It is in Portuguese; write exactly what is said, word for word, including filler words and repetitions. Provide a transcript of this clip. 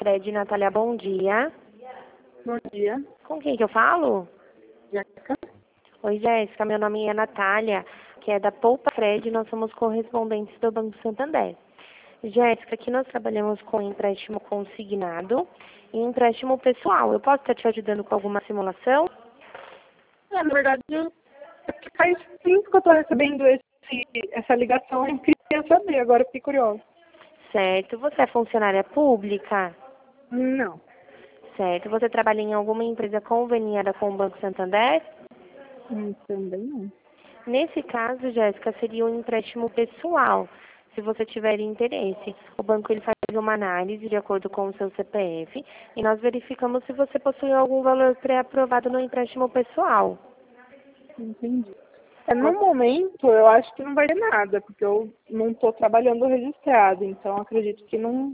Fred. Natália, bom dia. Bom dia. Com quem que eu falo? Jéssica. Oi, Jéssica. Meu nome é Natália, que é da Poupa Fred. Nós somos correspondentes do Banco Santander. Jéssica, aqui nós trabalhamos com empréstimo consignado e empréstimo pessoal. Eu posso estar te ajudando com alguma simulação? É, na verdade, eu- faz tempo que eu estou recebendo esse, essa ligação. Eu queria saber, agora eu fiquei curiosa. Certo. Você é funcionária pública? Não. Certo. Você trabalha em alguma empresa conveniada com o Banco Santander? Hum, também não. Nesse caso, Jéssica, seria um empréstimo pessoal, se você tiver interesse. O banco ele faz uma análise de acordo com o seu C P F e nós verificamos se você possui algum valor pré-aprovado no empréstimo pessoal. Entendi. É, no momento, eu acho que não vai ter nada, porque eu não estou trabalhando registrado, então acredito que não,